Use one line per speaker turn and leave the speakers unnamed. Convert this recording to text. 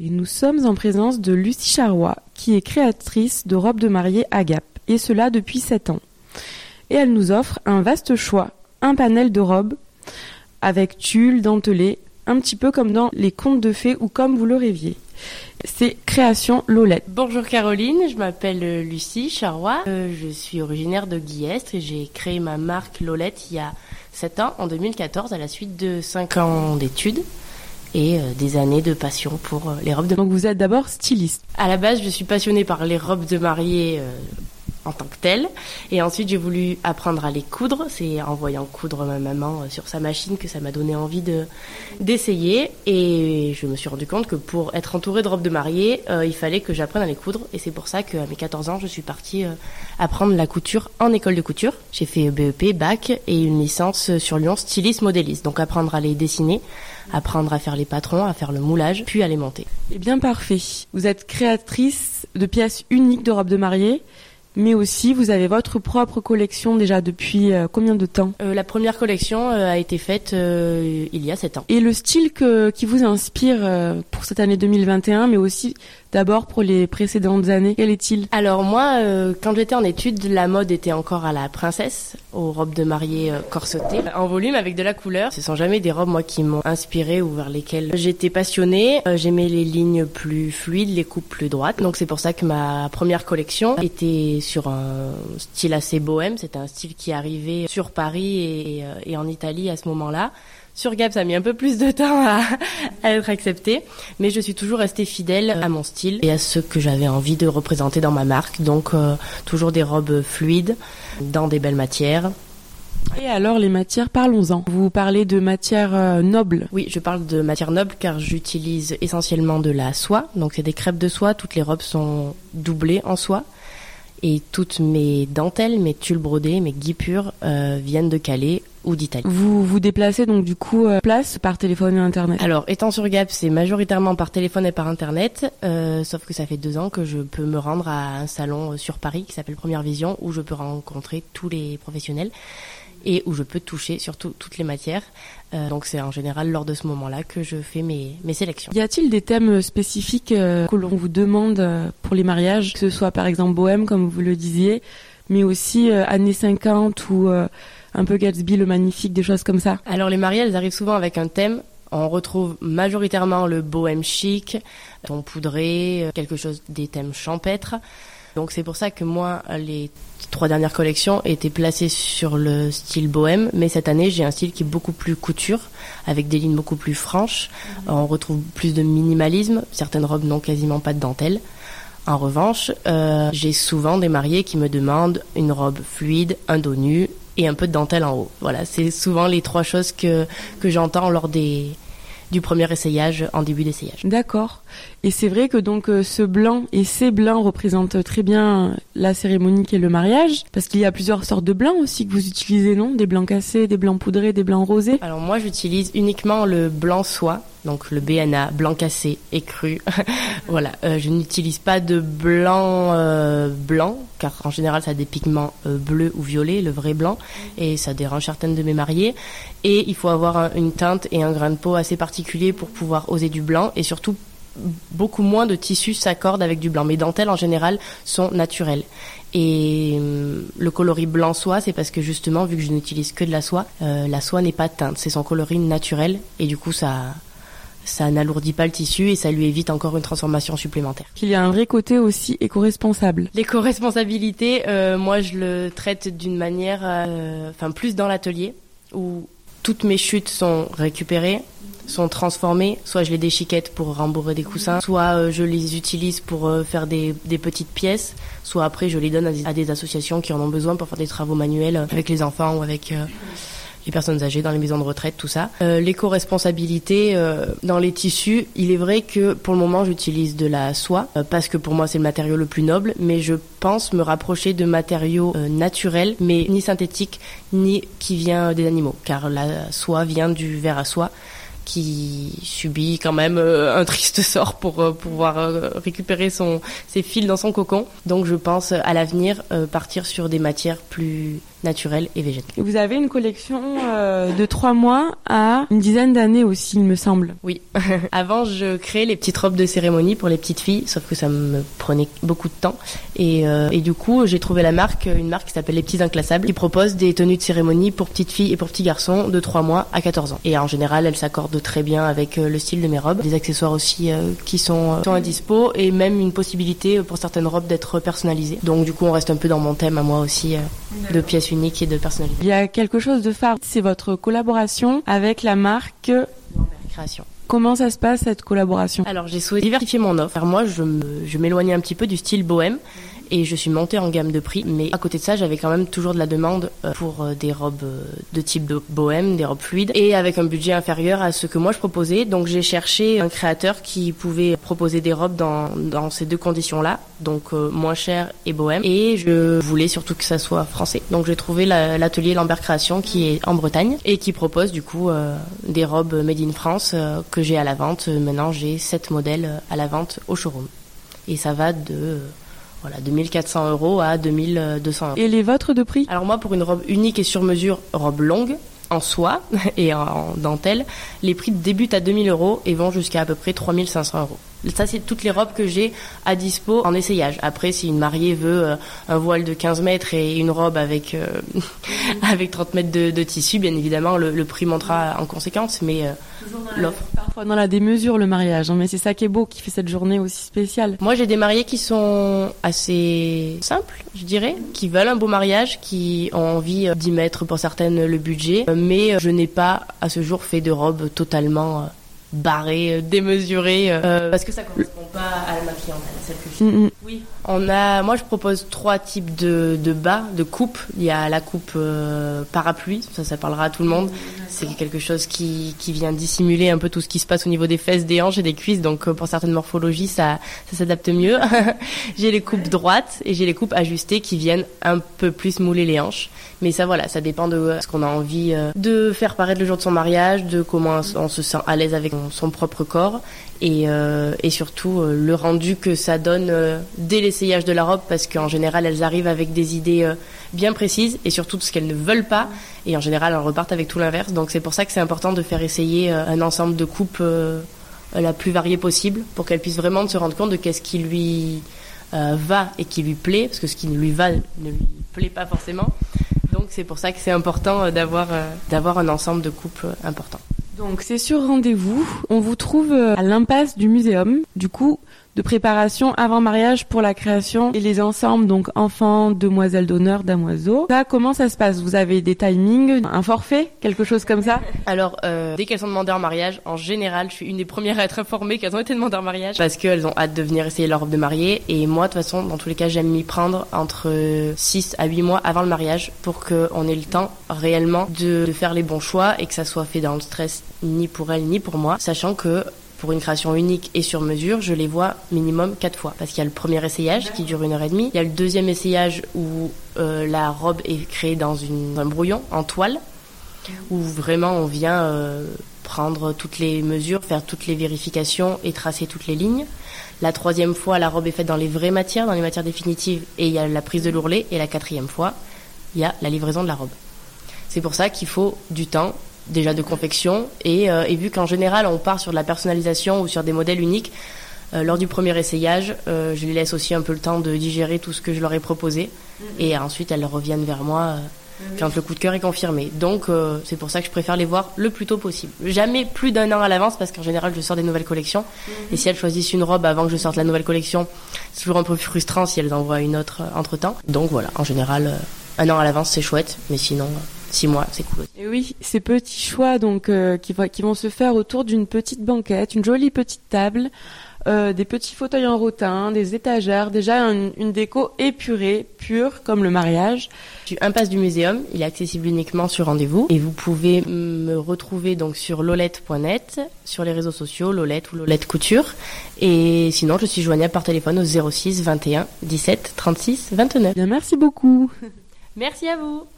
Et nous sommes en présence de Lucie Charrois, qui est créatrice de robes de mariée à Gap, et cela depuis 7 ans. Et elle nous offre un vaste choix, un panel de robes avec tulle, dentelé, un petit peu comme dans les contes de fées ou comme vous le rêviez. C'est Création Lolette.
Bonjour Caroline, je m'appelle Lucie Charrois, je suis originaire de Guillestre et j'ai créé ma marque Lolette il y a 7 ans, en 2014, à la suite de 5 ans d'études et des années de passion pour les robes de mariée.
Donc vous êtes d'abord styliste.
À la base, je suis passionnée par les robes de mariée en tant que telle, et ensuite j'ai voulu apprendre à les coudre. C'est en voyant coudre ma maman sur sa machine que ça m'a donné envie d'essayer, et je me suis rendu compte que pour être entourée de robes de mariée, il fallait que j'apprenne à les coudre, et c'est pour ça qu'à mes 14 ans je suis partie apprendre la couture en école de couture. J'ai fait BEP, bac et une licence sur Lyon styliste modéliste, donc apprendre à les dessiner, apprendre à faire les patrons, à faire le moulage, puis à les monter.
Eh bien parfait, vous êtes créatrice de pièces uniques de robes de mariée, mais aussi vous avez votre propre collection déjà depuis combien de temps ?
La première collection a été faite il y a 7 ans.
Et le style qui vous inspire pour cette année 2021, mais aussi d'abord pour les précédentes années, quel est-il ?
Alors moi, quand j'étais en études, la mode était encore à la princesse, aux robes de mariée corsetées, en volume avec de la couleur. Ce sont jamais des robes moi qui m'ont inspirée ou vers lesquelles j'étais passionnée. J'aimais les lignes plus fluides, les coupes plus droites. Donc c'est pour ça que ma première collection était sur un style assez bohème. C'était un style qui arrivait sur Paris et en Italie à ce moment-là. Sur Gap, ça a mis un peu plus de temps à être accepté, mais je suis toujours restée fidèle à mon style et à ce que j'avais envie de représenter dans ma marque. Donc toujours des robes fluides, dans des belles matières.
Et alors les matières, parlons-en. Vous parlez de matières nobles.
Oui, je parle de matières nobles car j'utilise essentiellement de la soie. Donc c'est des crêpes de soie, toutes les robes sont doublées en soie. Et toutes mes dentelles, mes tulles brodées, mes guipures viennent de Calais ou d'Italie.
Vous vous déplacez donc du coup place par téléphone et internet ?
Alors étant sur Gap, c'est majoritairement par téléphone et par internet, sauf que ça fait 2 ans que je peux me rendre à un salon sur Paris qui s'appelle Première Vision, où je peux rencontrer tous les professionnels et où je peux toucher surtout toutes les matières. Donc c'est en général lors de ce moment-là que je fais mes sélections.
Y a-t-il des thèmes spécifiques que l'on vous demande pour les mariages, que ce soit par exemple bohème comme vous le disiez, mais aussi années 50 ou un peu Gatsby le Magnifique, des choses comme ça?
Alors les mariages, elles arrivent souvent avec un thème. On retrouve majoritairement le bohème chic, ton poudré, quelque chose des thèmes champêtres. Donc c'est pour ça que moi, les 3 dernières collections étaient placées sur le style bohème, mais cette année j'ai un style qui est beaucoup plus couture, avec des lignes beaucoup plus franches. On retrouve plus de minimalisme, certaines robes n'ont quasiment pas de dentelle. En revanche, j'ai souvent des mariés qui me demandent une robe fluide, un dos nu et un peu de dentelle en haut. Voilà, c'est souvent les 3 choses que j'entends lors du premier essayage, en début d'essayage.
D'accord. Et c'est vrai que donc ce blanc et ces blancs représentent très bien la cérémonie qui est le mariage, parce qu'il y a plusieurs sortes de blancs aussi que vous utilisez, non ? Des blancs cassés, des blancs poudrés, des blancs rosés.
Alors moi j'utilise uniquement le blanc soie, donc le BNA, blanc cassé et cru. Voilà, je n'utilise pas de blanc blanc, car en général ça a des pigments bleus ou violets, le vrai blanc, et ça dérange certaines de mes mariées. Et il faut avoir une teinte et un grain de peau assez particulier pour pouvoir oser du blanc, et surtout beaucoup moins de tissus s'accordent avec du blanc. Mes dentelles en général sont naturelles. Et le coloris blanc soie, c'est parce que justement, vu que je n'utilise que de la soie n'est pas teinte, c'est son coloris naturel, et du coup ça n'alourdit pas le tissu et ça lui évite encore une transformation supplémentaire.
Il y a un vrai côté aussi éco-responsable.
L'éco-responsabilité, moi je le traite d'une manière, plus dans l'atelier, où toutes mes chutes sont récupérées, sont transformées, soit je les déchiquette pour rembourrer des coussins, soit je les utilise pour faire des petites pièces, soit après je les donne à des associations qui en ont besoin pour faire des travaux manuels avec les enfants ou avec les personnes âgées dans les maisons de retraite, tout ça. L'éco-responsabilité dans les tissus, il est vrai que pour le moment j'utilise de la soie parce que pour moi c'est le matériau le plus noble, mais je pense me rapprocher de matériaux naturels, mais ni synthétiques ni qui vient des animaux, car la soie vient du ver à soie qui subit quand même un triste sort pour pouvoir récupérer ses fils dans son cocon. Donc je pense à l'avenir partir sur des matières plus naturelle et végétale.
Et vous avez une collection de 3 mois à une dizaine d'années aussi, il me semble.
Oui. Avant, je créais les petites robes de cérémonie pour les petites filles, sauf que ça me prenait beaucoup de temps. Et du coup, j'ai trouvé une marque qui s'appelle Les Petits Inclassables, qui propose des tenues de cérémonie pour petites filles et pour petits garçons de 3 mois à 14 ans. Et en général, elles s'accordent très bien avec le style de mes robes. Des accessoires aussi qui sont à dispo, et même une possibilité pour certaines robes d'être personnalisées. Donc du coup, on reste un peu dans mon thème à moi aussi, de pièces uniques et de personnalité.
Il y a quelque chose de phare, c'est votre collaboration avec la marque
Création.
Comment ça se passe cette collaboration?
Alors j'ai souhaité diversifier mon offre. Alors moi je m'éloignais un petit peu du style bohème et je suis montée en gamme de prix, mais à côté de ça j'avais quand même toujours de la demande pour des robes de type de bohème, des robes fluides, et avec un budget inférieur à ce que moi je proposais. Donc j'ai cherché un créateur qui pouvait proposer des robes dans ces deux conditions-là, donc moins cher et bohème, et je voulais surtout que ça soit français. Donc j'ai trouvé l'atelier Lambert Création qui est en Bretagne et qui propose du coup des robes made in France que j'ai à la vente. Maintenant j'ai 7 modèles à la vente au showroom, et ça va de 1400 € à 2200 €.
Et les vôtres de prix?
Alors moi, pour une robe unique et sur mesure, robe longue, en soie et en dentelle, les prix débutent à 2000 € et vont jusqu'à à peu près 3500 €. Ça, c'est toutes les robes que j'ai à dispo en essayage. Après, si une mariée veut un voile de 15 mètres et une robe avec 30 mètres de tissu, bien évidemment, le prix montera en conséquence, mais l'offre.
Parfois dans la démesure, le mariage, mais c'est ça qui est beau, qui fait cette journée aussi spéciale.
Moi, j'ai des mariés qui sont assez simples, je dirais, qui veulent un beau mariage, qui ont envie d'y mettre pour certaines le budget, mais je n'ai pas à ce jour fait de robe totalement barrée, démesurée, parce que ça correspond pas à ma clientèle, celle que je... Oui. Moi je propose 3 types de bas, de coupe. Il y a la coupe parapluie, ça parlera à tout le monde. C'est quelque chose qui vient dissimuler un peu tout ce qui se passe au niveau des fesses, des hanches et des cuisses, donc pour certaines morphologies ça s'adapte mieux. J'ai les coupes droites et j'ai les coupes ajustées qui viennent un peu plus mouler les hanches. Mais ça ça dépend de ce qu'on a envie de faire paraître le jour de son mariage, de comment on se sent à l'aise avec son propre corps, et surtout le rendu que ça donne dès l'essayage de la robe, parce qu'en général elles arrivent avec des idées bien précises et surtout de ce qu'elles ne veulent pas, et en général elles repartent avec tout l'inverse. Donc c'est pour ça que c'est important de faire essayer un ensemble de coupes la plus variée possible, pour qu'elle puisse vraiment se rendre compte de qu'est-ce qui lui va et qui lui plaît, parce que ce qui ne lui va ne lui plaît pas forcément. Donc c'est pour ça que c'est important d'avoir un ensemble de coupes important.
Donc c'est sur rendez-vous. On vous trouve à l'impasse du Muséum. Du coup, de préparation avant mariage pour la création et les ensembles, donc enfants, demoiselles d'honneur, damoiseaux. Ça, comment ça se passe? Vous avez des timings, un forfait, quelque chose comme ça?
Alors, dès qu'elles sont demandées en mariage, en général, je suis une des premières à être informée qu'elles ont été demandées en mariage, parce qu'elles ont hâte de venir essayer leur robe de mariée. Et moi, de toute façon, dans tous les cas, j'aime m'y prendre entre 6 à 8 mois avant le mariage, pour qu'on ait le temps réellement de faire les bons choix et que ça soit fait dans le stress, ni pour elles ni pour moi, sachant que pour une création unique et sur mesure, je les vois minimum 4 fois. Parce qu'il y a le premier essayage qui dure 1h30. Il y a le deuxième essayage où la robe est créée dans un brouillon en toile, où vraiment on vient prendre toutes les mesures, faire toutes les vérifications et tracer toutes les lignes. La troisième fois, la robe est faite dans les vraies matières, dans les matières définitives, et il y a la prise de l'ourlet. Et la quatrième fois, il y a la livraison de la robe. C'est pour ça qu'il faut du temps, déjà de confection, et vu qu'en général on part sur de la personnalisation ou sur des modèles uniques, lors du premier essayage, je les laisse aussi un peu le temps de digérer tout ce que je leur ai proposé, et ensuite elles reviennent vers moi quand le coup de cœur est confirmé. Donc c'est pour ça que je préfère les voir le plus tôt possible. Jamais plus d'1 an à l'avance, parce qu'en général je sors des nouvelles collections, et si elles choisissent une robe avant que je sorte la nouvelle collection, c'est toujours un peu frustrant si elles envoient une autre entre temps. Donc voilà, en général 1 an à l'avance c'est chouette, mais sinon 6 mois, c'est cool.
Et oui, ces petits choix donc qui vont se faire autour d'une petite banquette, une jolie petite table, des petits fauteuils en rotin, des étagères, déjà une déco épurée, pure comme le mariage.
Je suis impasse du Muséum, il est accessible uniquement sur rendez-vous, et vous pouvez me retrouver donc sur lolette.net, sur les réseaux sociaux, Lolette ou Lolette Couture, et sinon je suis joignable par téléphone au 06 21 17 36 29.
Bien, merci beaucoup.
Merci à vous.